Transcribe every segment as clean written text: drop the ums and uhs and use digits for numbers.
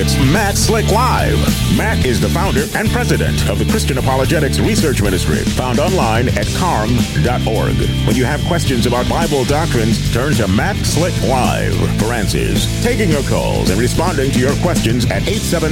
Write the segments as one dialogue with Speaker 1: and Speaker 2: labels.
Speaker 1: It's Matt Slick Live. Matt is the founder and president of the Christian Apologetics Research Ministry, found online at carm.org. When you have questions about Bible doctrines, turn to Matt Slick Live for answers. Taking your calls and responding to your questions at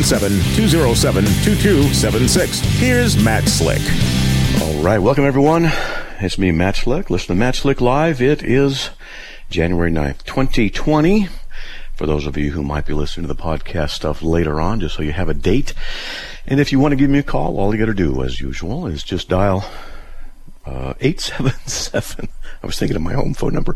Speaker 1: 877-207-2276. Here's Matt Slick.
Speaker 2: All right, welcome everyone. It's me, Matt Slick. Listen to Matt Slick Live. It is January 9th, 2020. For those of you who might be listening to the podcast stuff later on, just so you have a date. And if you want to give me a call, all you got to do, as usual, is just dial 877. I was thinking of my home phone number.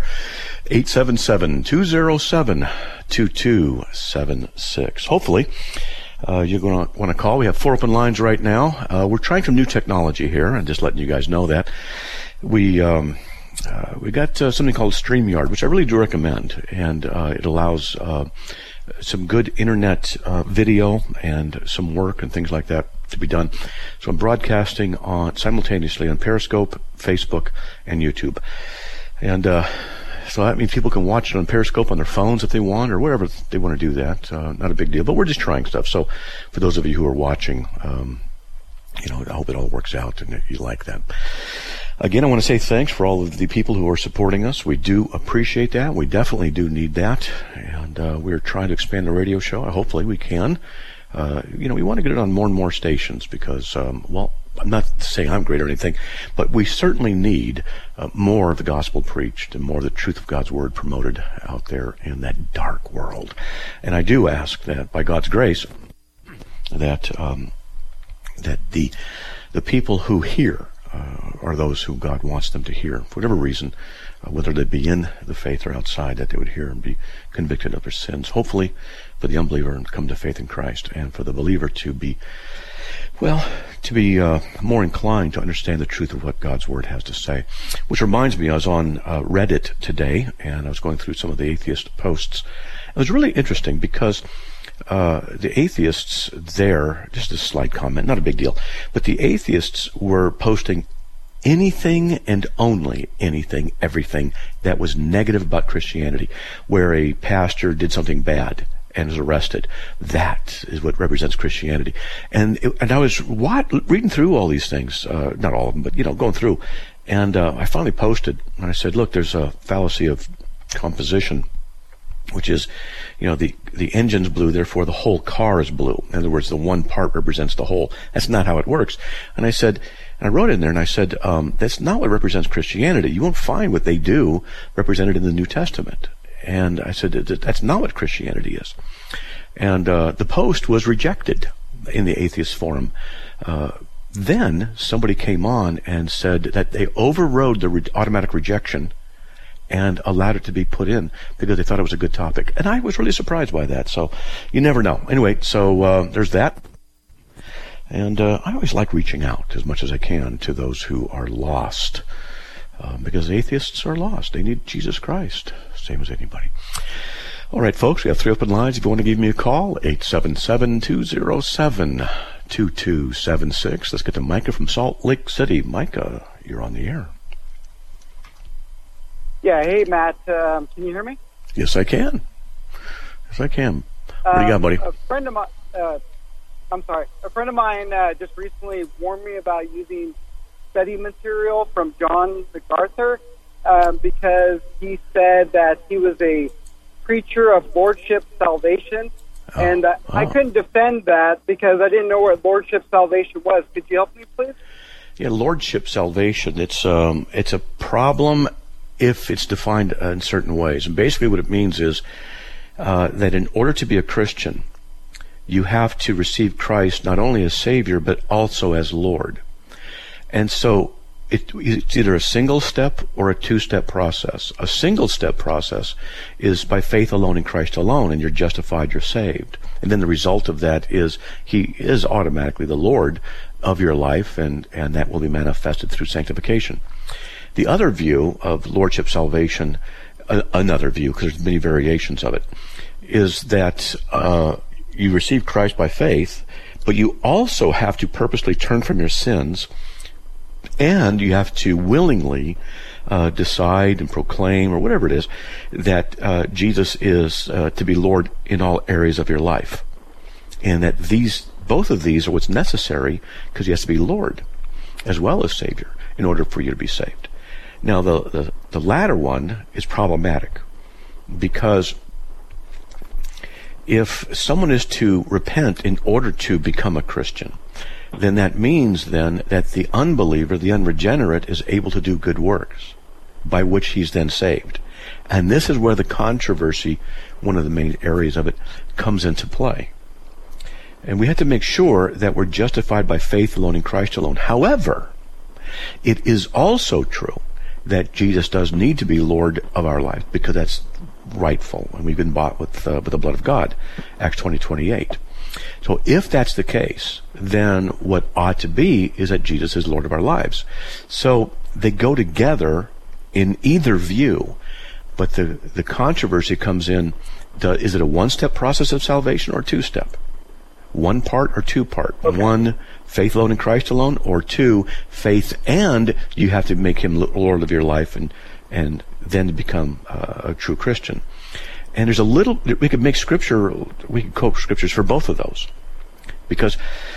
Speaker 2: 877-207-2276. Hopefully, you're going to want to call. We have 4 open lines right now. We're trying some new technology here. I'm just letting you guys know that. We got something called StreamYard, which I really do recommend, and it allows some good internet video and some work and things like that to be done. So I'm broadcasting simultaneously on Periscope, Facebook, and YouTube. And so that means people can watch it on Periscope on their phones if they want, or whatever they want to do that. Not a big deal, but we're just trying stuff. So for those of you who are watching, I hope it all works out and that you like that. Again, I want to say thanks for all of the people who are supporting us. We do appreciate that. We definitely do need that. And we're trying to expand the radio show. Hopefully we can. We want to get it on more and more stations because, I'm not saying I'm great or anything, but we certainly need more of the gospel preached and more of the truth of God's word promoted out there in that dark world. And I do ask that by God's grace that the people who hear are those who God wants them to hear, for whatever reason, whether they be in the faith or outside, that they would hear and be convicted of their sins. Hopefully, for the unbeliever to come to faith in Christ, and for the believer to be more inclined to understand the truth of what God's Word has to say. Which reminds me, I was on Reddit today, and I was going through some of the atheist posts. It was really interesting because the atheists there, just a slight comment, not a big deal, but the atheists were posting anything and only anything, everything that was negative about Christianity, where a pastor did something bad and was arrested. That is what represents Christianity. And I was reading through all these things, not all of them, but going through, and I finally posted, and I said, look, there's a fallacy of composition, which is, the engine's blue, therefore the whole car is blue. In other words, the one part represents the whole. That's not how it works. And I wrote in there and I said, that's not what represents Christianity. You won't find what they do represented in the New Testament. And I said, that's not what Christianity is. And the post was rejected in the atheist forum. Then somebody came on and said that they overrode the automatic rejection and allowed it to be put in because they thought it was a good topic. And I was really surprised by that. So you never know. Anyway, so there's that. And I always like reaching out as much as I can to those who are lost, because atheists are lost. They need Jesus Christ, same as anybody. All right, folks, we have 3 open lines. If you want to give me a call, 877-207-2276. Let's get to Micah from Salt Lake City. Micah, you're on the air.
Speaker 3: Yeah, hey, Matt, can you hear me?
Speaker 2: Yes, I can. What do you got, buddy?
Speaker 3: A friend of mine just recently warned me about using study material from John MacArthur because he said that he was a preacher of Lordship salvation, and I couldn't defend that because I didn't know what Lordship salvation was. Could you help me, please?
Speaker 2: Yeah, Lordship salvation, it's a problem if it's defined in certain ways. And basically what it means is that in order to be a Christian, you have to receive Christ not only as Savior, but also as Lord. And so it's either a single step or a 2-step process. A single step process is by faith alone in Christ alone, and you're justified, you're saved. And then the result of that is He is automatically the Lord of your life, and that will be manifested through sanctification. The other view of Lordship salvation, another view, because there's many variations of it, is that you receive Christ by faith, but you also have to purposely turn from your sins, and you have to willingly decide and proclaim, or whatever it is, that Jesus is to be Lord in all areas of your life. and that both of these are what's necessary, because he has to be Lord as well as Savior in order for you to be saved. Now, the latter one is problematic, because if someone is to repent in order to become a Christian, then that means then that the unbeliever, the unregenerate, is able to do good works by which he's then saved. And this is where the controversy, one of the main areas of it, comes into play. And we have to make sure that we're justified by faith alone in Christ alone. However, it is also true that Jesus does need to be Lord of our life, because that's rightful, and we've been bought with the blood of God, Acts 20:28. So if that's the case, then what ought to be is that Jesus is Lord of our lives. So they go together in either view, but the controversy comes in, is it a one-step process of salvation or a two-step? One part or two part? Okay. One, faith alone in Christ alone, or two, faith and you have to make him Lord of your life and then to become a true Christian. And there's we could quote scriptures for both of those. Because,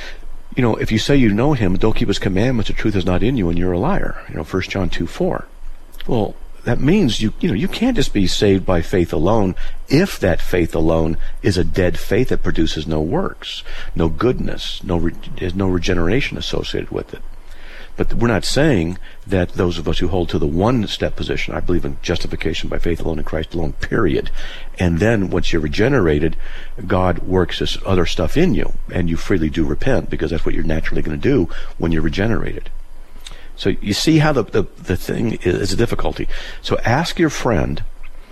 Speaker 2: if you say you know him, don't keep his commandments, the truth is not in you, and you're a liar. 1 John 2:4. Well, that means you can't just be saved by faith alone if that faith alone is a dead faith that produces no works, no goodness, there's no regeneration associated with it. But we're not saying that those of us who hold to the one-step position, I believe in justification by faith alone in Christ alone, period. And then once you're regenerated, God works this other stuff in you, and you freely do repent, because that's what you're naturally going to do when you're regenerated. So you see how the thing is a difficulty. So ask your friend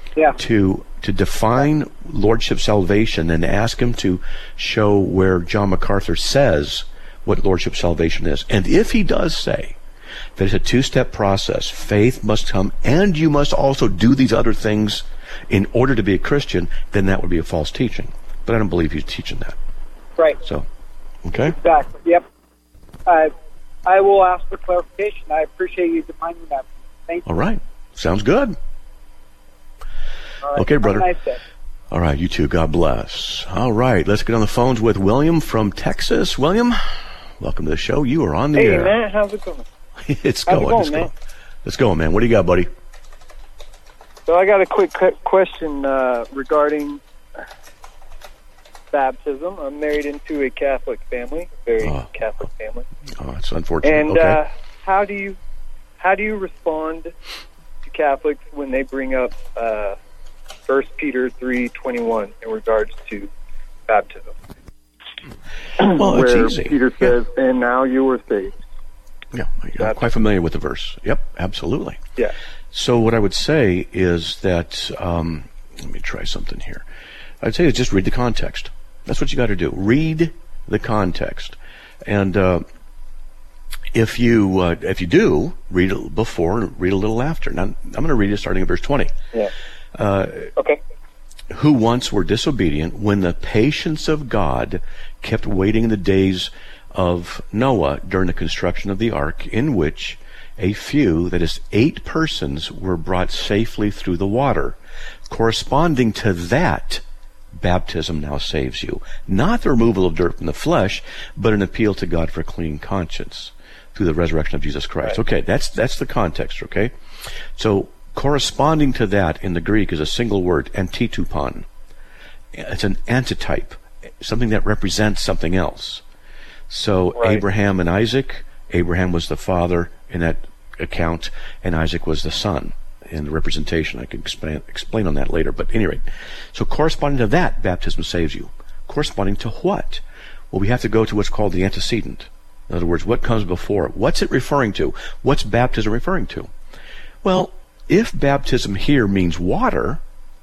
Speaker 2: to define lordship salvation, and ask him to show where John MacArthur says what lordship salvation is. And if he does say that it's a two-step process, faith must come and you must also do these other things in order to be a Christian, then that would be a false teaching. But I don't believe he's teaching that.
Speaker 3: Right.
Speaker 2: So, okay?
Speaker 3: Exactly. Yep. I will ask for clarification. I appreciate you defining that. Thank you.
Speaker 2: All right. Sounds good.
Speaker 3: All right.
Speaker 2: Okay, brother.
Speaker 3: Have a nice day.
Speaker 2: All right, you too. God bless. All right, let's get on the phones with William from Texas. William, welcome to the show. You are on the air.
Speaker 4: Hey, man. How's it going?
Speaker 2: It's going, man. Let's go, man. What do you got, buddy?
Speaker 4: So I got a quick question regarding baptism. I'm married into a Catholic family, very Catholic family.
Speaker 2: Oh, it's unfortunate.
Speaker 4: And
Speaker 2: okay.
Speaker 4: How do you respond to Catholics when they bring up 1 Peter 3:21 in regards to baptism?
Speaker 2: Well,
Speaker 4: where
Speaker 2: it's easy.
Speaker 4: Peter says, "And now you are saved."
Speaker 2: Yeah, I'm quite familiar with the verse. Yep, absolutely.
Speaker 4: Yeah.
Speaker 2: So what I would say is that, let me try something here. I'd say is just read the context. That's what you got to do. Read the context. And if you do, read it before and read a little after. Now, I'm going to read it starting at verse 20.
Speaker 4: Yeah. Okay.
Speaker 2: Who once were disobedient when the patience of God kept waiting in the days of Noah during the construction of the ark, in which a few, that is 8 persons, were brought safely through the water. Corresponding to that, baptism now saves you. Not the removal of dirt from the flesh, but an appeal to God for a clean conscience through the resurrection of Jesus Christ.
Speaker 4: Right.
Speaker 2: Okay, that's the context, okay? So corresponding to that in the Greek is a single word, antitupon. It's an antitype, something that represents something else. So
Speaker 4: right.
Speaker 2: Abraham and Isaac, Abraham was the father in that account, and Isaac was the son in the representation. I can explain on that later, but at any rate. So corresponding to that, baptism saves you. Corresponding to what? Well, we have to go to what's called the antecedent. In other words, what comes before it? What's it referring to? What's baptism referring to? Well, if baptism here means water,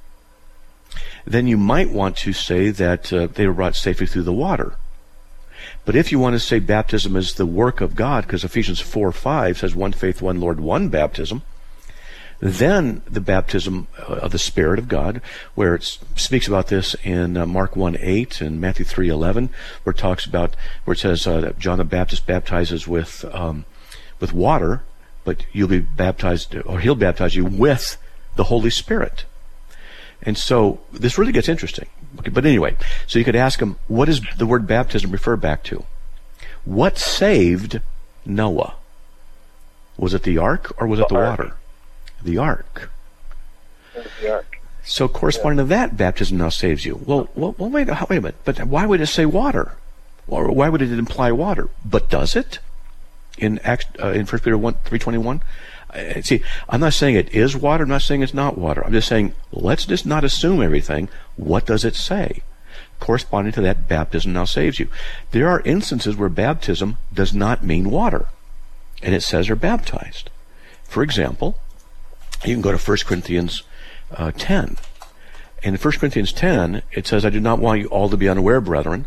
Speaker 2: then you might want to say that they were brought safely through the water. But if you want to say baptism is the work of God, because Ephesians 4:5 says one faith, one Lord, one baptism, then the baptism of the Spirit of God, where it speaks about this in Mark 1:8 and Matthew 3:11, where it says that John the Baptist baptizes with water, but you'll be baptized, or he'll baptize you with the Holy Spirit. And so this really gets interesting. Okay, but anyway, so you could ask him, what does the word baptism refer back to? What saved Noah? Was it the ark or was it the water? The ark.
Speaker 4: It was the ark.
Speaker 2: So corresponding to that, baptism now saves you. Well, wait a minute. But why would it say water? Or why would it imply water? But does it? In 1 Peter 3:21? See, I'm not saying it is water. I'm not saying it's not water. I'm just saying, let's just not assume everything. What does it say? Corresponding to that, baptism now saves you. There are instances where baptism does not mean water, and it says are baptized. For example, you can go to 1 Corinthians 10. And in 1 Corinthians 10, it says, I do not want you all to be unaware, brethren.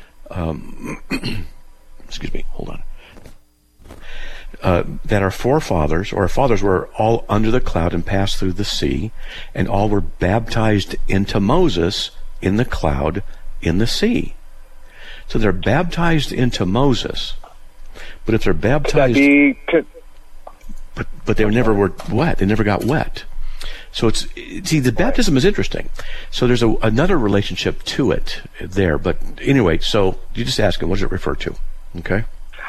Speaker 2: Excuse me, hold on. That our forefathers, or our fathers, were all under the cloud and passed through the sea, and all were baptized into Moses in the cloud in the sea. So they're baptized into Moses. But if they're baptized... But they never were wet. They never got wet. So the baptism is interesting. So there's another relationship to it there. But anyway, so you just ask him, what does it refer to? Okay?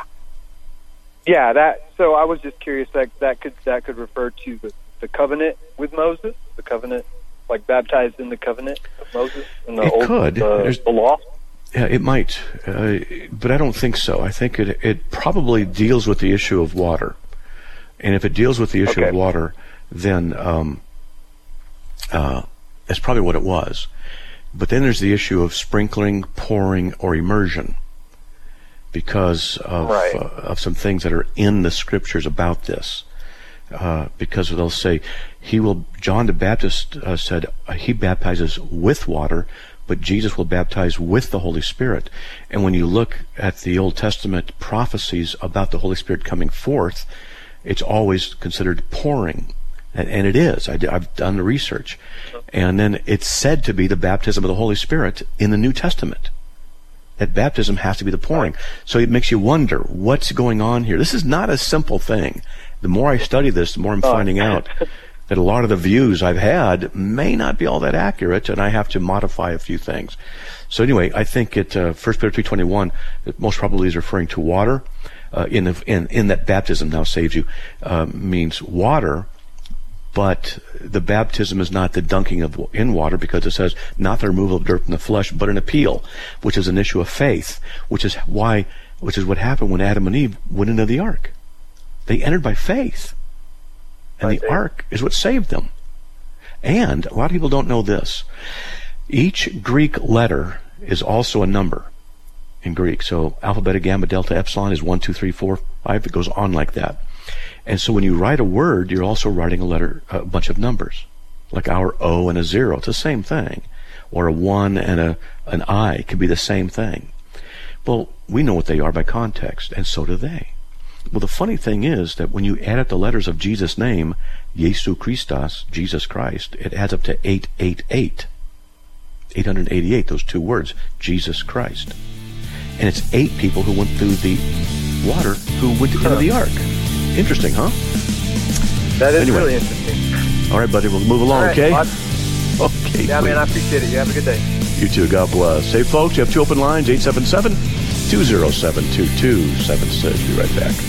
Speaker 4: Yeah, so I was just curious, that could refer to the covenant with Moses, the covenant, like baptized in the covenant of Moses in the the law.
Speaker 2: Yeah, it might, but I don't think so. I think it probably deals with the issue of water, and if it deals with the issue of water, then that's probably what it was. But then there's the issue of sprinkling, pouring, or immersion, because of some things that are in the scriptures about this. Because they'll say, John the Baptist said he baptizes with water, but Jesus will baptize with the Holy Spirit. And when you look at the Old Testament prophecies about the Holy Spirit coming forth, it's always considered pouring. And it is. I've done the research. And then it's said to be the baptism of the Holy Spirit in the New Testament. That baptism has to be the pouring. So it makes you wonder, what's going on here? This is not a simple thing. The more I study this, the more I'm finding out that a lot of the views I've had may not be all that accurate, and I have to modify a few things. So anyway, I think 1 Peter 3:21, it most probably is referring to water. In that baptism now saves you, means water. But the baptism is not the dunking in water, because it says not the removal of dirt from the flesh, but an appeal, which is an issue of faith, which is what happened when Adam and Eve went into the ark. They entered by faith, and the ark is what saved them. And a lot of people don't know this. Each Greek letter is also a number in Greek. So alpha, beta, gamma, delta, epsilon is 1, 2, 3, 4, 5. It goes on like that. And so when you write a word, you're also writing a bunch of numbers, like our O and a 0. It's the same thing. Or a 1 and an I could be the same thing. Well, we know what they are by context, and so do they. Well, the funny thing is that when you add up the letters of Jesus' name, Jesu Christos, Jesus Christ, it adds up to 888. 888, those two words, Jesus Christ. And it's 8 people who went through the water who went into the ark. Interesting, huh?
Speaker 4: That is really interesting.
Speaker 2: All right, buddy, we'll move along, okay?
Speaker 4: Okay. Yeah, man, I appreciate it. You have a good day.
Speaker 2: You too. God bless. Hey, folks, you have 2 open lines, 877-207-2276. Be right back.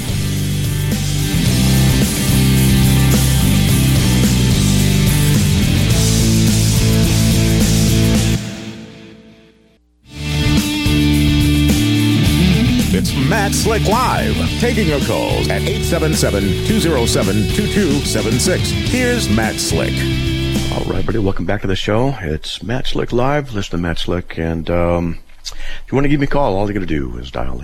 Speaker 1: It's Matt Slick Live, taking your calls at 877-207-2276. Here's Matt Slick.
Speaker 2: All right, buddy, welcome back to the show. It's Matt Slick Live. Listen to Matt Slick. And if you want to give me a call, all you got to do is dial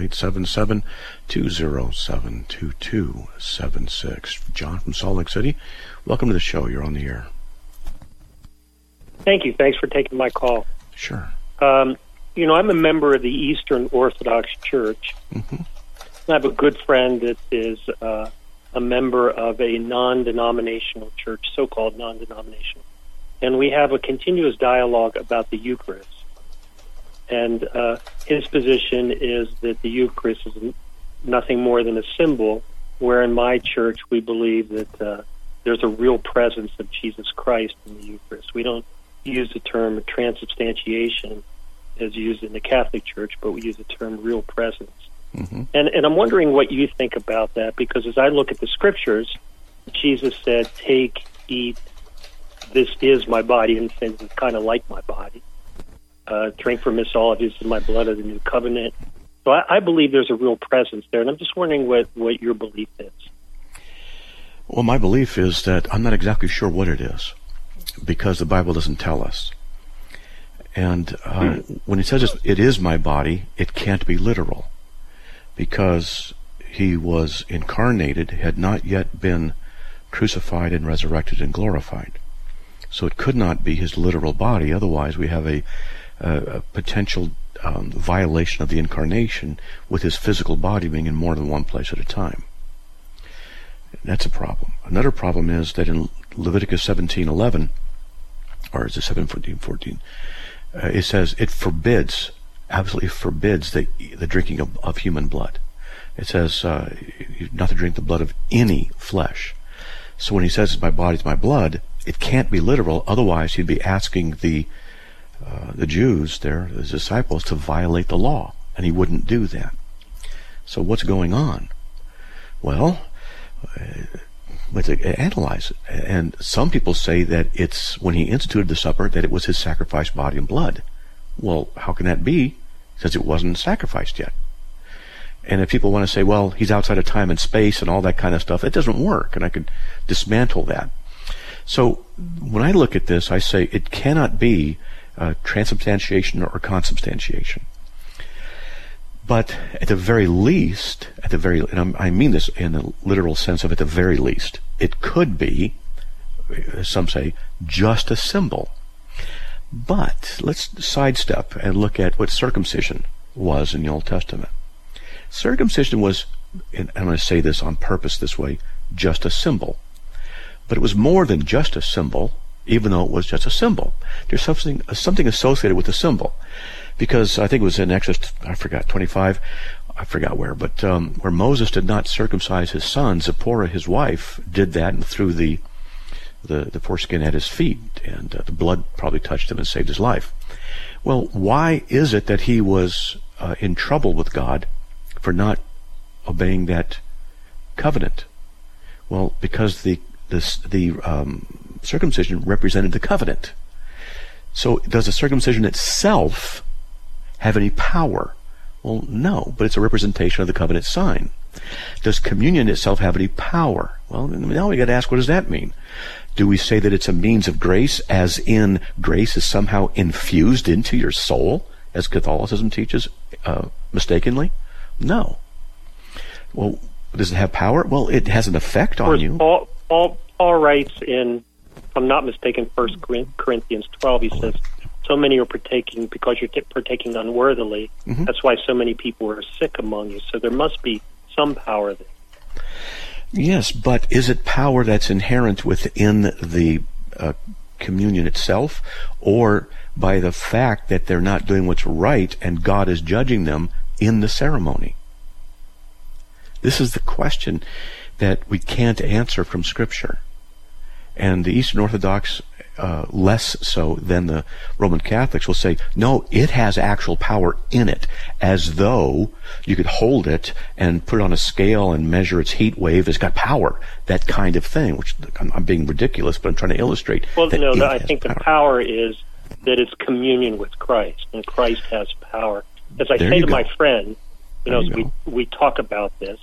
Speaker 2: 877-207-2276. John from Salt Lake City, welcome to the show. You're on the air.
Speaker 5: Thank you. Thanks for taking my call.
Speaker 2: Sure.
Speaker 5: I'm a member of the Eastern Orthodox Church. Mm-hmm. I have a good friend that is a member of a non-denominational church, so-called non-denominational. And we have a continuous dialogue about the Eucharist. And his position is that the Eucharist is nothing more than a symbol, where in my church we believe that there's a real presence of Jesus Christ in the Eucharist. We don't use the term transubstantiation as used in the Catholic Church, but we use the term real presence.
Speaker 2: Mm-hmm.
Speaker 5: And I'm wondering what you think about that, because as I look at the Scriptures, Jesus said, take, eat, this is my body, and says it's kind of like my body. Drink from this, all of this is my blood of the new covenant. So I believe there's a real presence there, and I'm just wondering what your belief is.
Speaker 2: Well, my belief is that I'm not exactly sure what it is, because the Bible doesn't tell us. And when it says it is my body, it can't be literal, because he was incarnated, had not yet been crucified and resurrected and glorified. So it could not be his literal body. Otherwise, we have a potential violation of the incarnation, with his physical body being in more than one place at a time. That's a problem. Another problem is that in Leviticus 17:11, or is it 7:14? It says it forbids, absolutely forbids the drinking of human blood. It says not to drink the blood of any flesh. So when he says my body is my blood, it can't be literal. Otherwise, he'd be asking the Jews, his disciples, to violate the law, and he wouldn't do that. So what's going on? Well, let's analyze it. And some people say that it's when he instituted the supper that it was his sacrificed body and blood. Well, how can that be, since it wasn't sacrificed yet? And if people want to say, well, he's outside of time and space and all that kind of stuff, it doesn't work, and I could dismantle that. So when I look at this, I say it cannot be transubstantiation or consubstantiation. But at the very least, and I mean this in the literal sense of at the very least, it could be, as some say, just a symbol. But let's sidestep and look at what circumcision was in the Old Testament. Circumcision was, and I'm going to say this on purpose this way, just a symbol. But it was more than just a symbol, even though it was just a symbol. There's something associated with the symbol. Because I think it was in Exodus, 25, I forgot where, but where Moses did not circumcise his son, Zipporah, his wife, did that and threw the foreskin at his feet, and the blood probably touched him and saved his life. Well, why is it that he was in trouble with God for not obeying that covenant? Well, because the circumcision represented the covenant. So does the circumcision itself have any power? Well, no, but it's a representation of the covenant sign. Does communion itself have any power? Well, now we got to ask, what does that mean? Do we say that it's a means of grace, as in grace is somehow infused into your soul, as Catholicism teaches mistakenly? No. Well, does it have power? Well, it has an effect on you.
Speaker 5: Paul writes in, if I'm not mistaken, 1 Corinthians 12, he says, so many are partaking because you're partaking unworthily. Mm-hmm. That's why so many people are sick among you. So there must be some power there.
Speaker 2: Yes, but is it power that's inherent within the communion itself, or by the fact that they're not doing what's right and God is judging them in the ceremony? This is the question that we can't answer from Scripture. And the Eastern Orthodox, less so than the Roman Catholics, will say, no, it has actual power in it, as though you could hold it and put it on a scale and measure its heat wave. It's got power, that kind of thing, which I'm being ridiculous, but I'm trying to illustrate.
Speaker 5: Well, no, I think the power is that it's communion with Christ, and Christ has power. As I say to my friend, as we talk about this,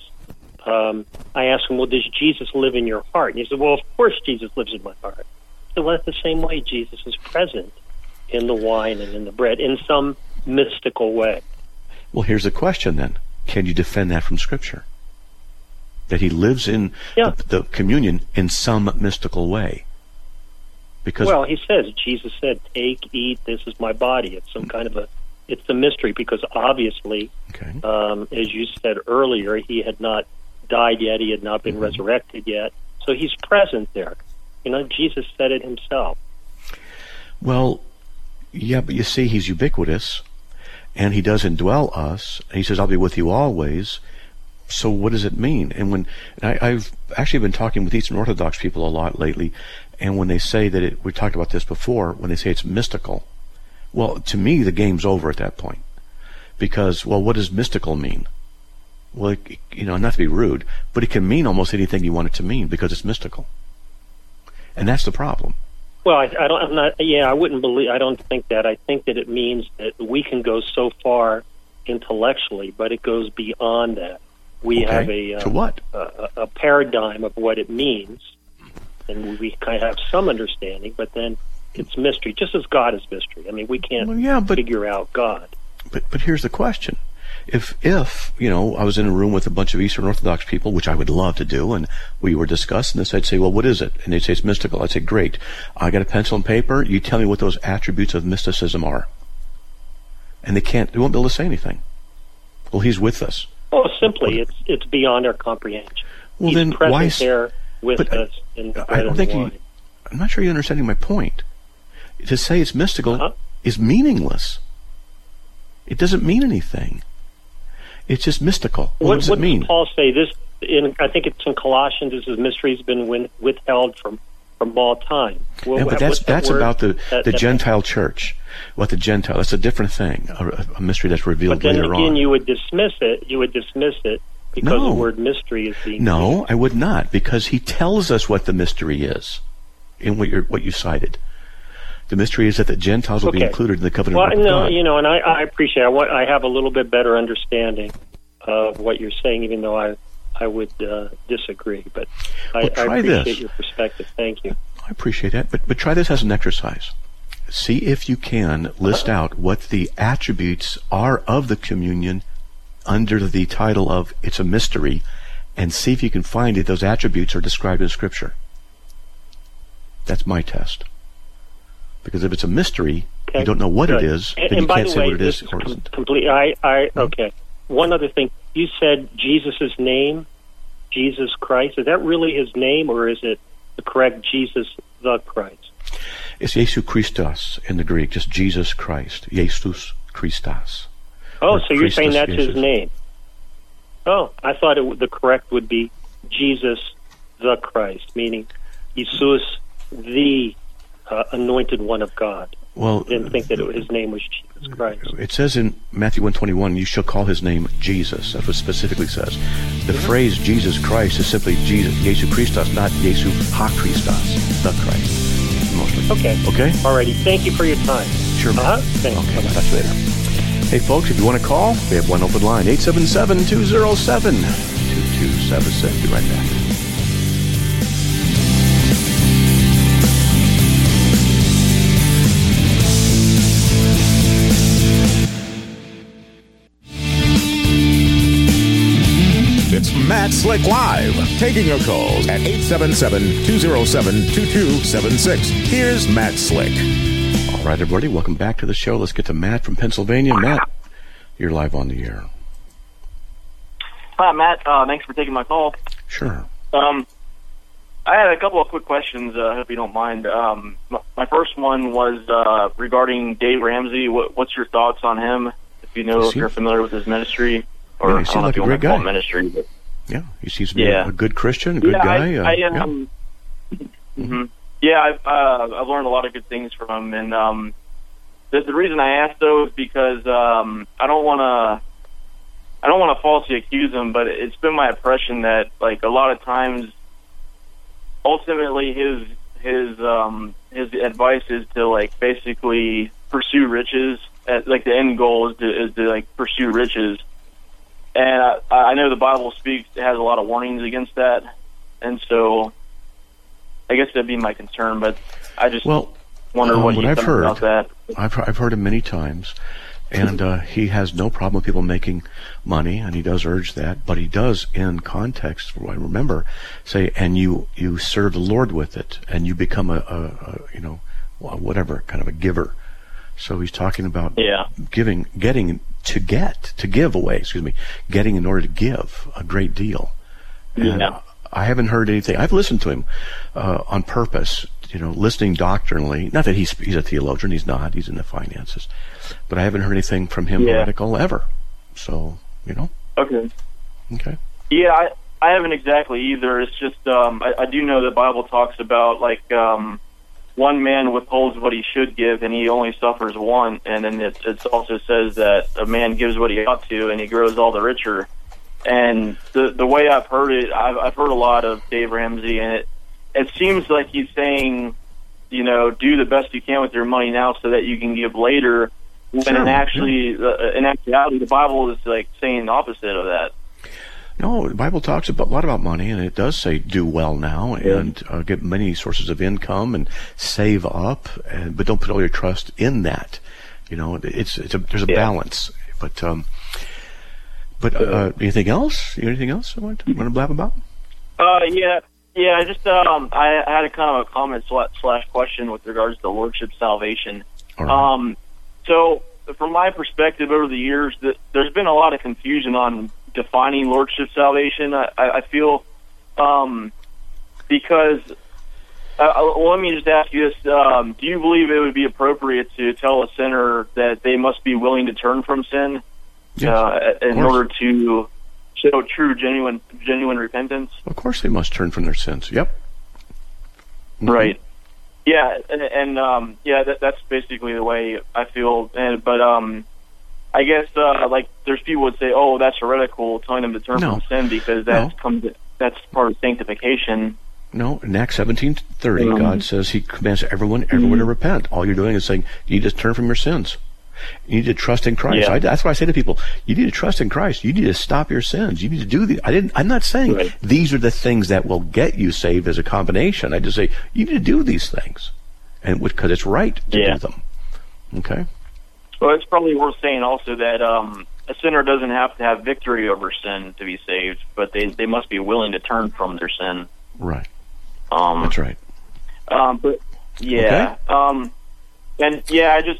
Speaker 5: I ask him, well, does Jesus live in your heart? And he said, well, of course Jesus lives in my heart. So well, the same way Jesus is present in the wine and in the bread in some mystical way.
Speaker 2: Well, here's the question then. Can you defend that from Scripture? That he lives in the communion in some mystical way? Because
Speaker 5: he says, Jesus said, take, eat, this is my body. It's some kind of it's a mystery, because obviously, as you said earlier, he had not died yet, he had not been resurrected yet. So he's present there. Jesus said it himself.
Speaker 2: Well, yeah, but you see, he's ubiquitous, and he does indwell us. And he says, I'll be with you always. So what does it mean? And I've actually been talking with Eastern Orthodox people a lot lately, And when they say that we talked about this before, when they say it's mystical, well, to me, the game's over at that point. Because, well, what does mystical mean? Well, not to be rude, but it can mean almost anything you want it to mean because it's mystical. And that's the problem.
Speaker 5: Well, I don't think that. I think that it means that we can go so far intellectually, but it goes beyond that. We have a paradigm of what it means, and we kind of have some understanding, but then it's mystery, just as God is mystery. I mean, we can't figure out God.
Speaker 2: But here's the question. If I was in a room with a bunch of Eastern Orthodox people, which I would love to do, and we were discussing this, I'd say, well, what is it? And they'd say it's mystical. I'd say, great. I got a pencil and paper. You tell me what those attributes of mysticism are. And they won't be able to say anything. Well, he's with us.
Speaker 5: Oh, simply, it's beyond our comprehension.
Speaker 2: Well,
Speaker 5: he's
Speaker 2: then
Speaker 5: present
Speaker 2: why?
Speaker 5: There with us in the bread and wine.
Speaker 2: I'm not sure you're understanding my point. To say it's mystical is meaningless. It doesn't mean anything. It's just mystical. What does it mean?
Speaker 5: What does Paul say? I think it's in Colossians. It says mystery has been withheld from all time.
Speaker 2: Well, but that's about the Gentile church. That's a different thing. A mystery that's revealed later on.
Speaker 5: But then again, you would dismiss it because the word mystery is being used.
Speaker 2: I would not, because he tells us what the mystery is in what you cited. The mystery is that the Gentiles will be included in the covenant of God.
Speaker 5: And I appreciate it. I have a little bit better understanding of what you're saying, even though I would disagree. But I appreciate your perspective. Thank you.
Speaker 2: I appreciate that. But try this as an exercise. See if you can list out what the attributes are of the communion under the title of It's a Mystery, and see if you can find that those attributes are described in Scripture. That's my test. Because if it's a mystery, you don't know what it is, then you can't say what it is or isn't.
Speaker 5: Okay. One other thing. You said Jesus' name, Jesus Christ. Is that really his name, or is it the correct Jesus the Christ?
Speaker 2: It's Jesus Christos in the Greek, just Jesus Christ. Jesus Christos.
Speaker 5: Oh, so you're saying that's his name. Oh, I thought the correct would be Jesus the Christ, meaning Jesus the anointed one of God.
Speaker 2: Well,
Speaker 5: I didn't think that his name was Jesus Christ.
Speaker 2: It says in Matthew 1:21, you shall call his name Jesus. That's what it specifically says. The phrase Jesus Christ is simply Jesus Christos, not Jesus ha Christos, the Christ. Mostly. Okay?
Speaker 5: Alrighty. Thank you for your time.
Speaker 2: Sure.
Speaker 5: Thanks.
Speaker 2: Okay, I'll talk to you later. Hey, folks, if you want to call, we have one open line, 877-207-2276. Be right back.
Speaker 1: It's Matt Slick Live, taking your calls at 877-207-2276. Here's Matt Slick.
Speaker 2: All right, everybody, welcome back to the show. Let's get to Matt from Pennsylvania. Matt, you're live on the air.
Speaker 6: Hi, Matt. Thanks for taking my call.
Speaker 2: Sure.
Speaker 6: I had a couple of quick questions, I hope you don't mind. My first one was regarding Dave Ramsey. What's your thoughts on him, if you're familiar with his ministry? Or
Speaker 2: he seems like a great guy.
Speaker 6: Ministry, but
Speaker 2: yeah, he seems to be a good Christian, a good guy.
Speaker 6: I've learned a lot of good things from him, and the reason I asked though is because I don't want to falsely accuse him, but it's been my impression that like a lot of times, ultimately his advice is to like basically pursue riches. Like the end goal is to like pursue riches. And I know the Bible has a lot of warnings against that, and so I guess that'd be my concern. But I just wonder what you think about that.
Speaker 2: I've heard him many times, and he has no problem with people making money, and he does urge that. But he does, in context, I remember, say, and you serve the Lord with it, and you become a whatever kind of a giver. So he's talking about getting in order to give a great deal. And I haven't heard anything. I've listened to him on purpose, listening doctrinally. Not that he's a theologian. He's not. He's in the finances. But I haven't heard anything from him radical ever. So,
Speaker 6: Okay.
Speaker 2: Okay.
Speaker 6: Yeah, I haven't exactly either. It's just I do know the Bible talks about like one man withholds what he should give, and he only suffers one. And then it also says that a man gives what he ought to, and he grows all the richer. And the way I've heard it, I've heard a lot of Dave Ramsey, and it seems like he's saying, you know, do the best you can with your money now so that you can give later. When in actuality, the Bible is like saying the opposite of that.
Speaker 2: No, the Bible talks a lot about money, and it does say do well now and get many sources of income and save up, but don't put all your trust in that. You know, there's a balance. But anything else? Anything else you want to blab about?
Speaker 6: Yeah. Just I had a kind of a comment / question with regards to lordship salvation.
Speaker 2: All right.
Speaker 6: So from my perspective, over the years, there's been a lot of confusion on defining lordship salvation. I feel because let me just ask you this: do you believe it would be appropriate to tell a sinner that they must be willing to turn from sin in order to show true, genuine repentance?
Speaker 2: Of course, they must turn from their sins. Yep. Mm-hmm.
Speaker 6: Right. Yeah, and that's basically the way I feel. But I guess like there's people would say, "Oh, that's heretical," telling them to turn from sin because that's part of sanctification.
Speaker 2: No, in Acts 17:30, God says He commands everyone everywhere to repent. All you're doing is saying you need to turn from your sins. You need to trust in Christ.
Speaker 6: Yeah.
Speaker 2: That's why I say to people, you need to trust in Christ. You need to stop your sins. You need to do these. I'm not saying these are the things that will get you saved as a combination. I just say you need to do these things, and because it's right to do them. Okay.
Speaker 6: Well, it's probably worth saying also that a sinner doesn't have to have victory over sin to be saved, but they must be willing to turn from their sin.
Speaker 2: Right. That's right.
Speaker 6: But yeah. Okay. And yeah, I just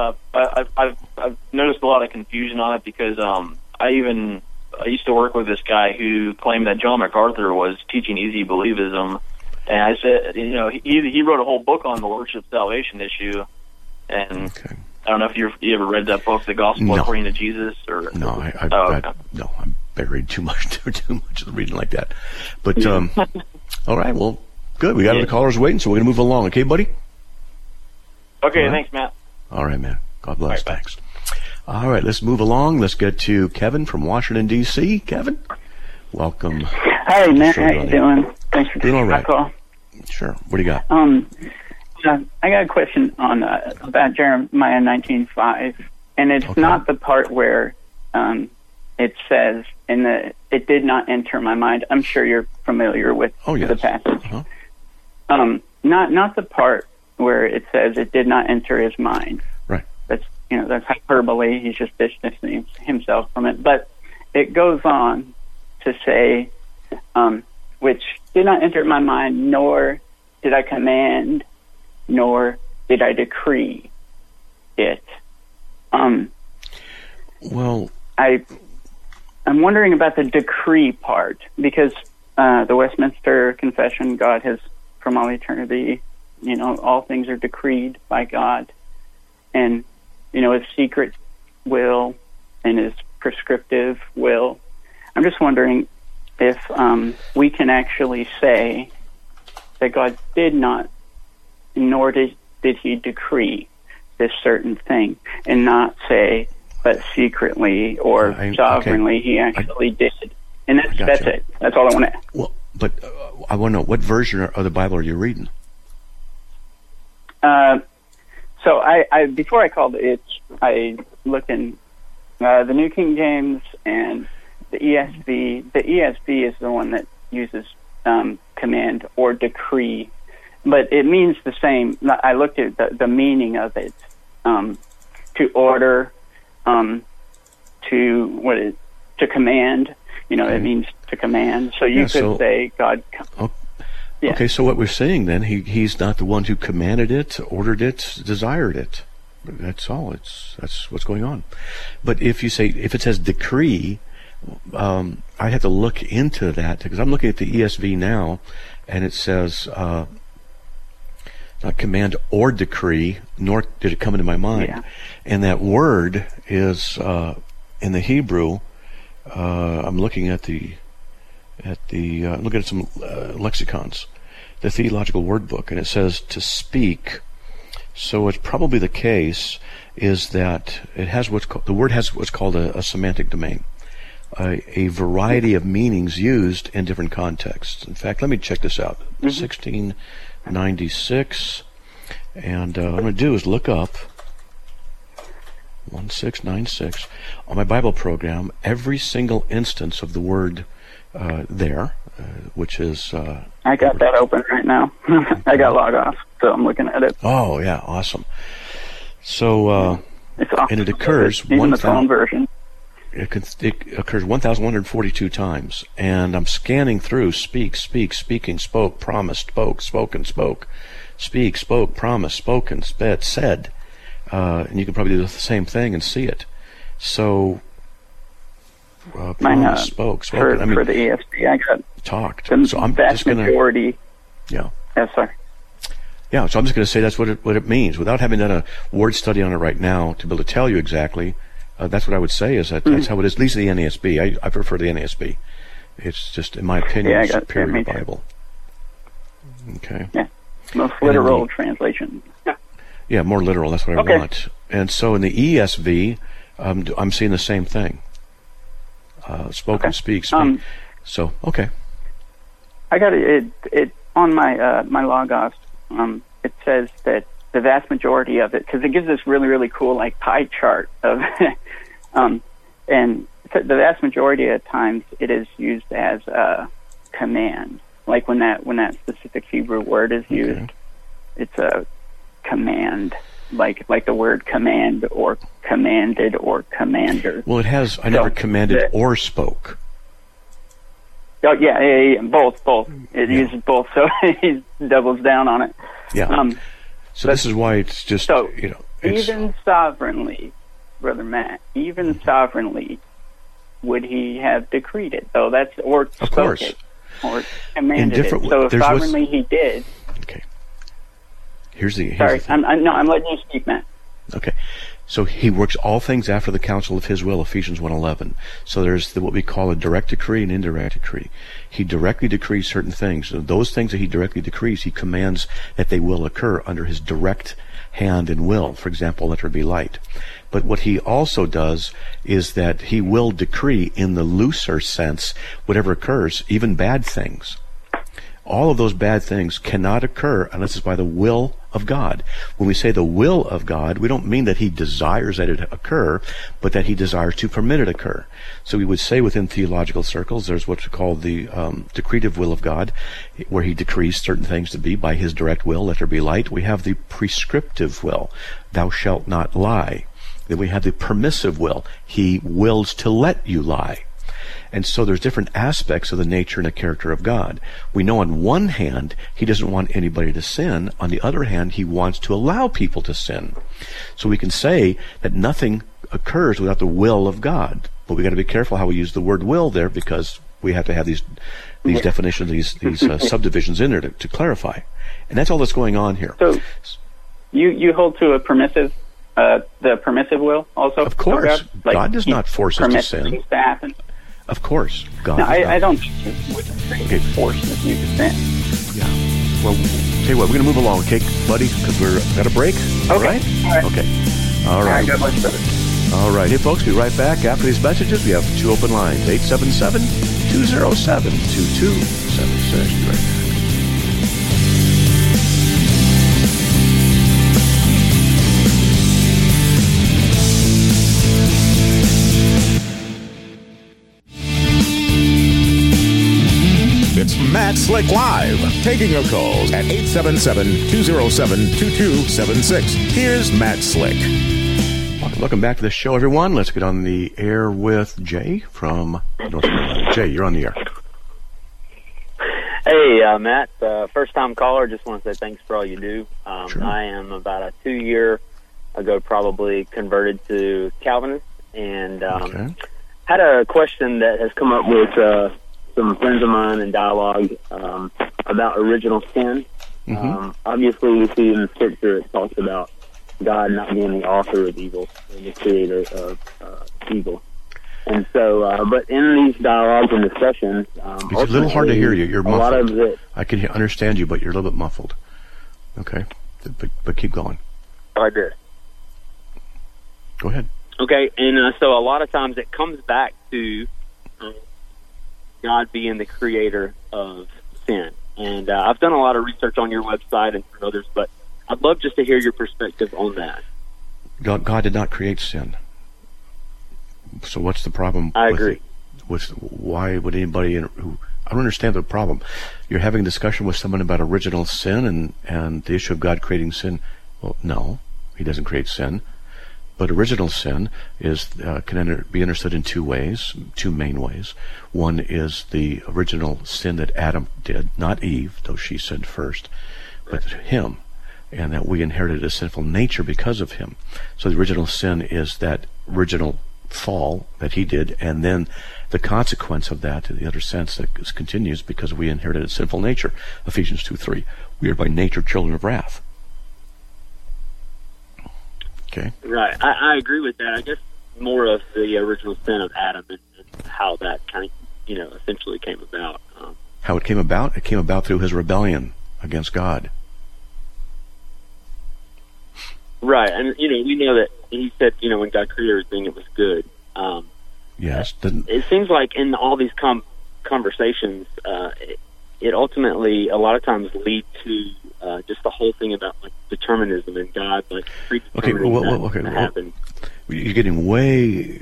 Speaker 6: I've noticed a lot of confusion on it because I used to work with this guy who claimed that John MacArthur was teaching easy believism, and I said, you know, he wrote a whole book on the lordship salvation issue, and I don't know if you ever read that book, The Gospel According to Jesus, or
Speaker 2: no, I'm buried too much of reading like that, but all right, well, good, we got the callers waiting, so we're gonna move along, okay, buddy?
Speaker 6: Okay, thanks, Matt.
Speaker 2: All right, man. God bless. Right, thanks. All right, let's move along. Let's get to Kevin from Washington, D.C. Kevin, welcome.
Speaker 7: Hi, Matt. How you doing? Thanks for taking my call.
Speaker 2: Sure. What do you got?
Speaker 7: I got a question on about Jeremiah 19:5, and it's not the part where it says, it did not enter my mind. I'm sure you're familiar with the passage. Not the part where it says it did not enter his mind.
Speaker 2: Right.
Speaker 7: That's hyperbole. He's just distancing himself from it. But it goes on to say, which did not enter my mind, nor did I command, nor did I decree it.
Speaker 2: Well,
Speaker 7: I'm wondering about the decree part, because the Westminster Confession, God has, from all eternity, all things are decreed by God, and His secret will and His prescriptive will. I'm just wondering if we can actually say that God did not, nor did He decree this certain thing, and not say, but secretly or sovereignly He actually did. And that's it. That's all I want to.
Speaker 2: Well, but I want to know, what version of the Bible are you reading?
Speaker 7: So I before I called it, I looked in the New King James and the ESV. The ESV is the one that uses command or decree, but it means the same. I looked at the meaning of it, to order, to command. It means to command. So you could say God. Yeah.
Speaker 2: Okay, so what we're saying then, he's not the one who commanded it, ordered it, desired it. That's all. That's what's going on. But if it says decree, I have to look into that, because I'm looking at the ESV now, and it says not command or decree, nor did it come into my mind.
Speaker 7: Yeah.
Speaker 2: And that word is in the Hebrew. I'm looking at the looking at some lexicons, the Theological Word Book, and it says to speak. So it's probably the case is that it has the word has what's called a semantic domain, a variety of meanings used in different contexts. In fact, let me check this out. 1696, and what I'm going to do is look up 1696 on my Bible program every single instance of the word which is
Speaker 7: I got that open right now. I got logged off, so I'm looking at it.
Speaker 2: Oh yeah, awesome. So
Speaker 7: it's awesome.
Speaker 2: And it occurs
Speaker 7: even the phone version.
Speaker 2: It occurs 1,142 times, and I'm scanning through speak, speaking, spoke, promised, spoke, spoken, spoke, speak, spoke, promised, spoken, said, and you can probably do the same thing and see it. So promised, spoken.
Speaker 7: For the ESV, I got
Speaker 2: talked.
Speaker 7: So I'm just going to majority.
Speaker 2: Yeah.
Speaker 7: Yes, sir.
Speaker 2: Yeah, so I'm just going to say that's what it means, without having done a word study on it right now to be able to tell you exactly. That's what I would say is that's how it is. At least the NASB. I prefer the NASB. It's just, in my opinion, a superior Bible. Okay.
Speaker 7: Yeah. Most literal translation.
Speaker 2: Yeah, more literal. That's what I want. And so in the ESV, I'm seeing the same thing. Spoken, speak. So, okay.
Speaker 7: I got it on my my Logos. It says that the vast majority of it, because it gives this really, really cool like pie chart of, and the vast majority of times it is used as a command. Like when that specific Hebrew word is used, it's a command, like the word command or commanded or commander.
Speaker 2: Well, it has. I never commanded or spoke.
Speaker 7: Oh yeah, both. It uses both, so he doubles down on it.
Speaker 2: Yeah. So this is why it's just
Speaker 7: even sovereignly, Brother Matt, sovereignly, would he have decreed it? So that's or
Speaker 2: of course
Speaker 7: it, or commanded it. So if sovereignly he did.
Speaker 2: Okay. Here's the
Speaker 7: sorry,
Speaker 2: thing.
Speaker 7: I'm letting you speak, Matt.
Speaker 2: Okay. So he works all things after the counsel of his will, Ephesians 1:11. So there's what we call a direct decree and indirect decree. He directly decrees certain things. So those things that he directly decrees, he commands that they will occur under his direct hand and will. For example, let there be light. But what he also does is that he will decree in the looser sense whatever occurs, even bad things. All of those bad things cannot occur unless it's by the will of God. When we say the will of God, we don't mean that he desires that it occur, but that he desires to permit it occur. So we would say within theological circles, there's what's called the decretive will of God, where he decrees certain things to be by his direct will, let there be light. We have the prescriptive will, thou shalt not lie. Then we have the permissive will, he wills to let you lie. And so there's different aspects of the nature and the character of God. We know on one hand, he doesn't want anybody to sin. On the other hand, he wants to allow people to sin. So we can say that nothing occurs without the will of God. But we got to be careful how we use the word will there, because we have to have these definitions, these subdivisions in there to clarify. And that's all that's going on here.
Speaker 7: So you hold to a permissive, the permissive will also?
Speaker 2: Of course. God does not force us to sin.
Speaker 7: Things to happen.
Speaker 2: Of course, God.
Speaker 7: No, I don't force you to sin.
Speaker 2: Yeah. Well, tell you what, we're going to move along, okay, buddy? Because we're got a break.
Speaker 7: Okay.
Speaker 2: All right. Okay. All right.
Speaker 7: God bless you.
Speaker 2: All right. Hey, folks, we'll be right back after these messages. We have two open lines: 877-207-2276. Be right back.
Speaker 1: It's Matt Slick Live, taking your calls at 877-207-2276. Here's Matt Slick.
Speaker 2: Welcome back to the show, everyone. Let's get on the air with Jay from North Carolina. Jay, you're on the air.
Speaker 8: Hey, Matt, first-time caller. Just want to say thanks for all you do.
Speaker 2: Sure.
Speaker 8: I am about a 2 year ago probably converted to Calvinist, and had a question that has come up with some friends of mine in dialogue about original sin. Obviously, we see in the scripture it talks about God not being the author of evil and the creator of evil. And so, but in these dialogues and discussions,
Speaker 2: it's a little hard to hear you. You're muffled.
Speaker 8: A lot of it,
Speaker 2: I can understand you, but you're a little bit muffled. Okay, but keep going.
Speaker 8: I did.
Speaker 2: Go ahead.
Speaker 8: Okay, and so a lot of times it comes back to God being the creator of sin. And I've done a lot of research on your website and for others, but I'd love just to hear your perspective on that.
Speaker 2: God did not create sin. So what's the problem?
Speaker 8: I agree.
Speaker 2: Why would anybody who... I don't understand the problem. You're having a discussion with someone about original sin and the issue of God creating sin. Well, no, he doesn't create sin. But original sin can be understood in two main ways. One is the original sin that Adam did, not Eve, though she sinned first, but him, and that we inherited a sinful nature because of him. So the original sin is that original fall that he did, and then the consequence of that, in the other sense, that continues because we inherited a sinful nature. Ephesians 2:3. We are by nature children of wrath. Okay.
Speaker 8: Right. I agree with that. I guess more of the original sin of Adam and how that kind of, essentially came about.
Speaker 2: How it came about? It came about through his rebellion against God.
Speaker 8: Right. And, we know that he said, when God created everything, it was good.
Speaker 2: Yes.
Speaker 8: It seems like in all these conversations, it ultimately, a lot of times, lead to just the whole thing about like determinism and God, like predetermining that happen.
Speaker 2: You're getting way.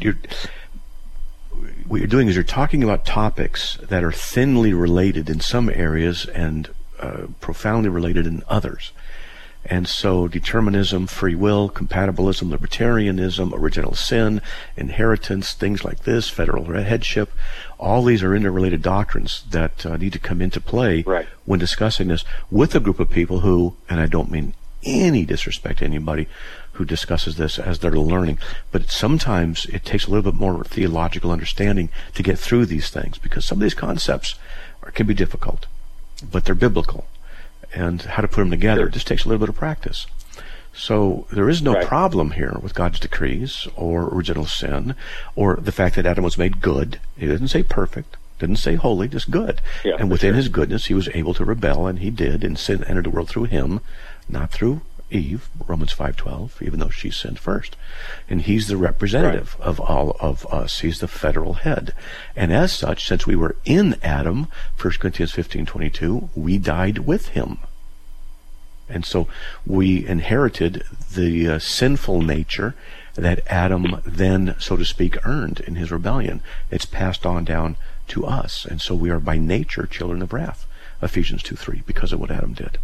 Speaker 2: What you're doing is you're talking about topics that are thinly related in some areas and profoundly related in others. And so determinism, free will, compatibilism, libertarianism, original sin, inheritance, things like this, federal headship, all these are interrelated doctrines that need to come into play when discussing this with a group of people who, and I don't mean any disrespect to anybody who discusses this as they're learning, but sometimes it takes a little bit more theological understanding to get through these things, because some of these concepts can be difficult, but they're biblical. And how to put them together just takes a little bit of practice. So there is no problem here with God's decrees or original sin or the fact that Adam was made good. He didn't say perfect, didn't say holy, just good.
Speaker 8: Yeah,
Speaker 2: and within his goodness, he was able to rebel, and he did, and sin entered the world through him, not through Eve, Romans 5:12, even though she sinned first. And he's the representative of all of us. He's the federal head. And as such, since we were in Adam, 1 Corinthians 15:22, we died with him. And so we inherited the sinful nature that Adam then, so to speak, earned in his rebellion. It's passed on down to us. And so we are by nature children of wrath, Ephesians 2:3, because of what Adam did.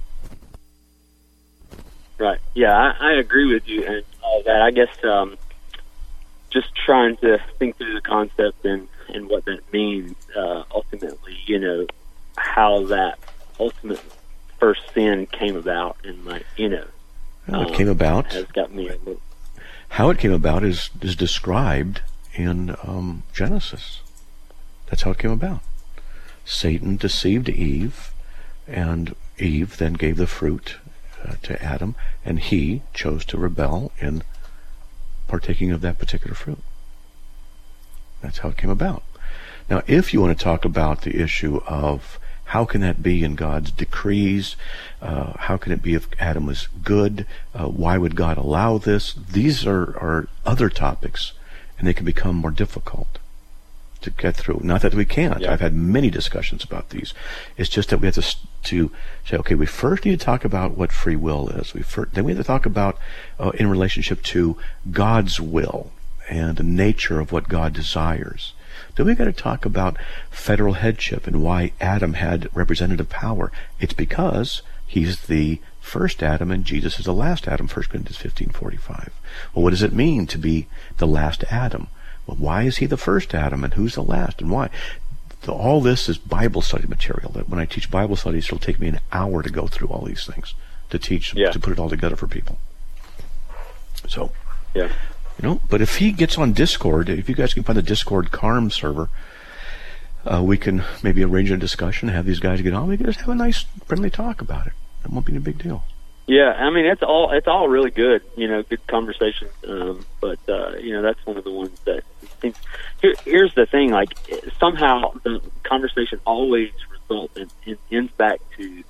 Speaker 8: Right. Yeah, I agree with you and all that. I guess just trying to think through the concept and what that means, ultimately, how that ultimate first sin came about, and
Speaker 2: how it came about
Speaker 8: has got me.
Speaker 2: How it came about is described in Genesis. That's how it came about. Satan deceived Eve, and Eve then gave the fruit to Adam, and he chose to rebel in partaking of that particular fruit. That's how it came about. Now, if you want to talk about the issue of how can that be in God's decrees, how can it be if Adam was good, why would God allow this, these are other topics, and they can become more difficult to get through. Not that we can't. Yeah. I've had many discussions about these. It's just that we have to say, okay, we first need to talk about what free will is. Then we have to talk about in relationship to God's will and the nature of what God desires. Then we got to talk about federal headship and why Adam had representative power. It's because he's the first Adam and Jesus is the last Adam, 1 Corinthians 15:45. Well, what does it mean to be the last Adam? Well, why is he the first Adam, and who's the last, and why? All this is Bible study material. That when I teach Bible studies, it'll take me an hour to go through all these things, to teach, to put it all together for people. So, but if he gets on Discord, if you guys can find the Discord CARM server, we can maybe arrange a discussion, have these guys get on. We can just have a nice, friendly talk about it. It won't be a big deal.
Speaker 8: Yeah, I mean, it's all really good, good conversation. But that's one of the ones that seems. Here's the thing: like somehow the conversation always results and ends back to,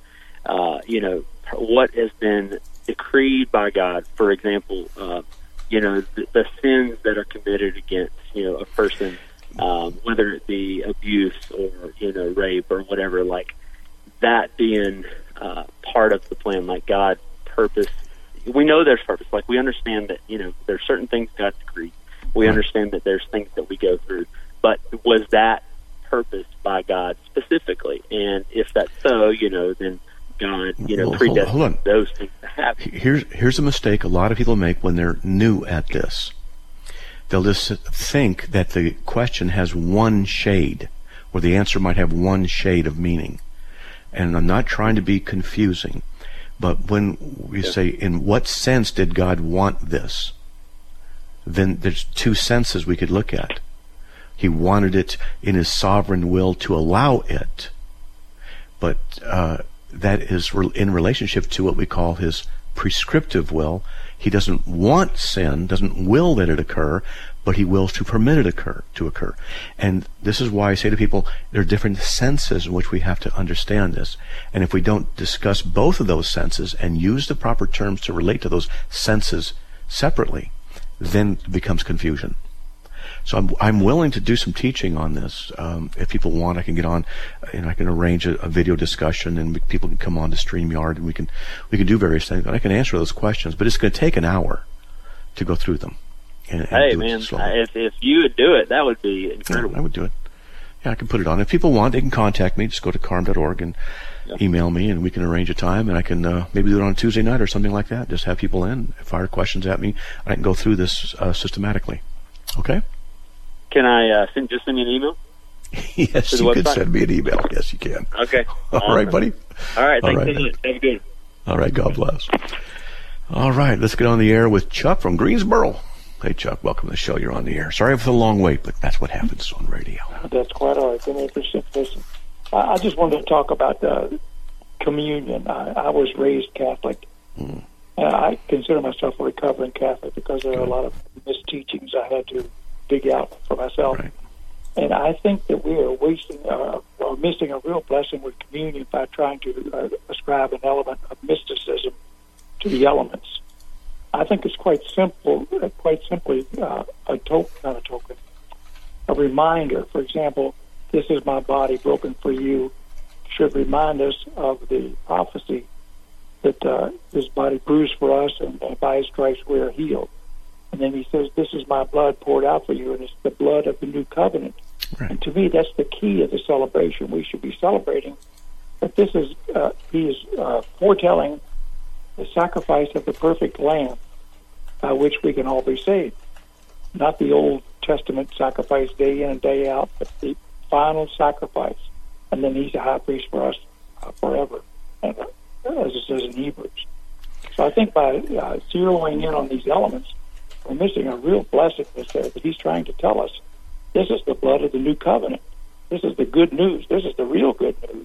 Speaker 8: what has been decreed by God. For example, the sins that are committed against a person, whether it be abuse or rape or whatever, like that being part of the plan, like God's purpose. We know there's purpose. Like we understand that there's certain things God's decreed. We understand that there's things that we go through. But was that purpose by God specifically? And if that's so, then God, predestined those things to happen.
Speaker 2: Here's a mistake a lot of people make when they're new at this. They'll just think that the question has one shade, or the answer might have one shade of meaning. And I'm not trying to be confusing, but when we say, in what sense did God want this? Then there's two senses we could look at. He wanted it in his sovereign will to allow it, but that is in relationship to what we call his prescriptive will. He doesn't want sin, doesn't will that it occur, but he wills to permit it to occur. And this is why I say to people, there are different senses in which we have to understand this. And if we don't discuss both of those senses and use the proper terms to relate to those senses separately, then it becomes confusion. So I'm willing to do some teaching on this. If people want, I can get on, and I can arrange a video discussion, and people can come on to StreamYard, and we can do various things. And I can answer those questions, but it's going to take an hour to go through them. And
Speaker 8: hey, man, if you would do it, that would be incredible.
Speaker 2: Yeah, I would do it. Yeah, I can put it on. If people want, they can contact me. Just go to carm.org and email me, and we can arrange a time, and I can maybe do it on a Tuesday night or something like that. Just have people in, fire questions at me. I can go through this systematically. Okay?
Speaker 8: Can I send you an email?
Speaker 2: Yes, you can send me an email. Yes, you can.
Speaker 8: Okay.
Speaker 2: All right, buddy.
Speaker 8: All right, thanks. Have a good.
Speaker 2: All right, God bless. All right, let's get on the air with Chuck from Greensboro. Hey, Chuck, welcome to the show. You're on the air. Sorry for the long wait, but that's what happens on radio.
Speaker 9: That's quite all right. Been interesting. Listen, I just wanted to talk about communion. I was raised Catholic. I consider myself a recovering Catholic because there are a lot of misteachings I had to dig out for myself.
Speaker 2: Right.
Speaker 9: And I think that we are wasting or missing a real blessing with communion by trying to ascribe an element of mysticism to the elements. I think it's quite simply a reminder. For example, this is my body broken for you, should remind us of the prophecy that his body bruised for us, and by his stripes we are healed. And then he says, this is my blood poured out for you, and it's the blood of the new covenant.
Speaker 2: Right.
Speaker 9: And to me, that's the key of the celebration. We should be celebrating that this is, he is foretelling the sacrifice of the perfect Lamb by which we can all be saved. Not the Old Testament sacrifice day in and day out, but the final sacrifice. And then he's a high priest for us forever, and, as it says in Hebrews. So I think by zeroing in on these elements, we're missing a real blessedness there that he's trying to tell us. This is the blood of the new covenant. This is the good news. This is the real good news.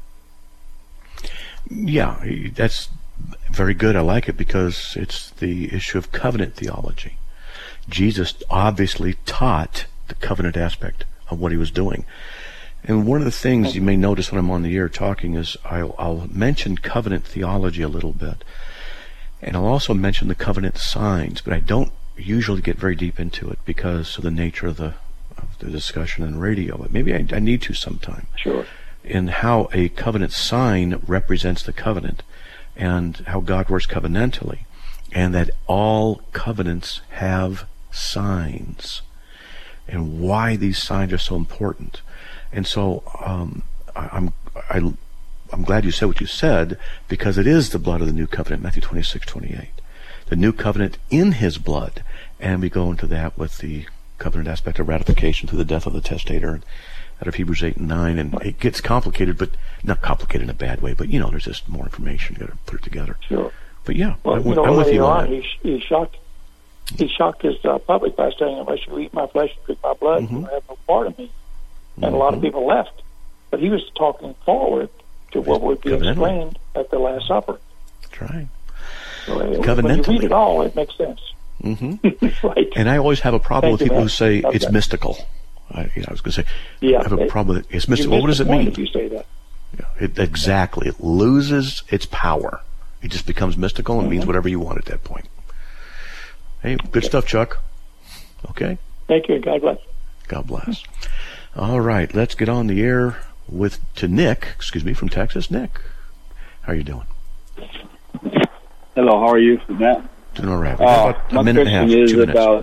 Speaker 2: Yeah, that's very good. I like it because it's the issue of covenant theology. Jesus obviously taught the covenant aspect of what he was doing. And one of the things you may notice when I'm on the air talking is I'll mention covenant theology a little bit. And I'll also mention the covenant signs, but I don't usually get very deep into it because of the nature of the discussion on radio. But maybe I need to sometime.
Speaker 9: Sure.
Speaker 2: In how a covenant sign represents the covenant and how God works covenantally, and that all covenants have signs and why these signs are so important. And so I'm glad you said what you said, because it is the blood of the new covenant, Matthew 26:28. The new covenant in his blood. And we go into that with the covenant aspect of ratification through the death of the testator out of Hebrews 8 and 9. And it gets complicated, but not complicated in a bad way. But, there's just more information. You've got to put it together.
Speaker 9: Sure.
Speaker 2: But, yeah,
Speaker 9: well,
Speaker 2: I'm with you on that.
Speaker 9: He shocked his public by saying, unless you eat my flesh and drink my blood, you have no part of me. And a lot of people left. But he was talking forward to what would be explained at the Last Supper.
Speaker 2: That's right. covenantally.
Speaker 9: When you read it all, it makes sense.
Speaker 2: Mm-hmm.
Speaker 9: Right.
Speaker 2: And I always have a problem with people who say it's
Speaker 9: that.
Speaker 2: mystical. I was going to say,
Speaker 9: Yeah,
Speaker 2: I have a problem with it's mystical. What does it mean?
Speaker 9: If you say that.
Speaker 2: Yeah, exactly. It loses its power. It just becomes mystical and means whatever you want at that point. Hey, good stuff, Chuck. Okay?
Speaker 9: Thank you. God bless.
Speaker 2: God bless. All right, let's get on the air to Nick, from Texas. Nick, how are you doing?
Speaker 10: Hello, how are you, Matt?
Speaker 2: Doing all right. We got about a minute and a half, 2 minutes. About,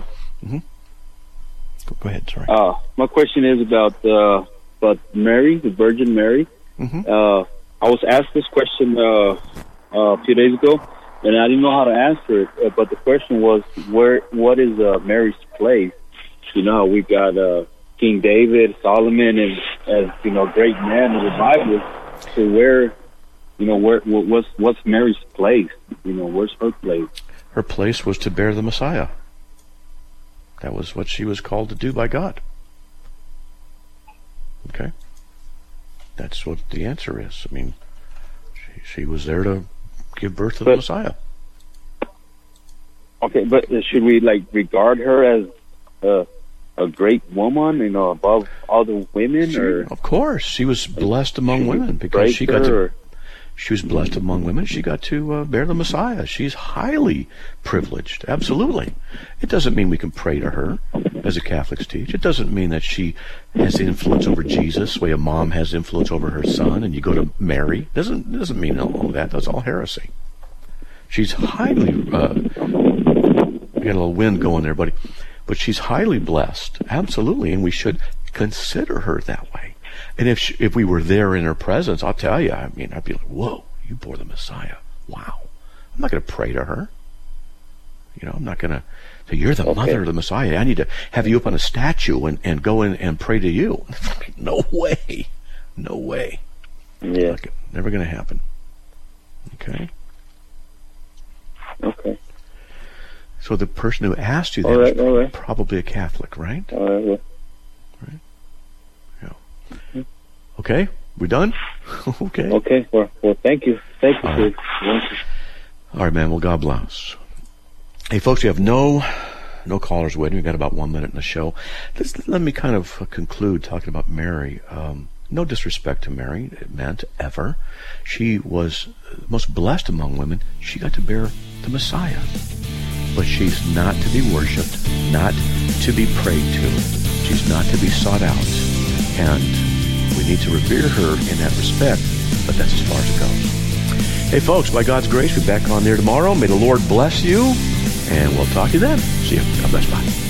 Speaker 2: Go ahead, sorry.
Speaker 10: My question is about Mary, the Virgin Mary. I was asked this question a few days ago, and I didn't know how to answer it. But the question was, what is Mary's place? You know, we got King David, Solomon, and as you know, great men in the Bible. So what's Mary's place? You know, where's her place?
Speaker 2: Her place was to bear the Messiah. That was what she was called to do by God. Okay? That's what the answer is. I mean, she was there to give birth to the Messiah.
Speaker 10: Okay, but should we regard her as a great woman, above other women?
Speaker 2: Of course, she was blessed among women because she was blessed among women. She got to bear the Messiah. She's highly privileged. Absolutely. It doesn't mean we can pray to her, as the Catholics teach. It doesn't mean that she has influence over Jesus, the way a mom has influence over her son, and you go to Mary. It doesn't mean all that. That's all heresy. She's highly. We got a little wind going there, buddy. But she's highly blessed, absolutely, and we should consider her that way. And if we were there in her presence, I'll tell you, I'd be like, whoa, you bore the Messiah. Wow. I'm not going to pray to her. I'm not going to say, you're the mother of the Messiah. I need to have you up on a statue and go in and pray to you. No way. No way.
Speaker 10: Yeah.
Speaker 2: Never going to happen. Okay?
Speaker 10: Okay.
Speaker 2: So the person who asked you that is probably a Catholic, right?
Speaker 10: Right.
Speaker 2: Yeah. Okay, we done? Okay.
Speaker 10: Okay. Well, thank you. Thank you.
Speaker 2: All right, man. Well, God bless. Hey, folks, we have no callers waiting. We've got about 1 minute in the show. Let me kind of conclude talking about Mary. No disrespect to Mary, it meant ever. She was most blessed among women. She got to bear the Messiah. But she's not to be worshipped, not to be prayed to. She's not to be sought out. And we need to revere her in that respect, but that's as far as it goes. Hey, folks, by God's grace, we'll be back on there tomorrow. May the Lord bless you, and we'll talk to you then. See you. God bless. Bye.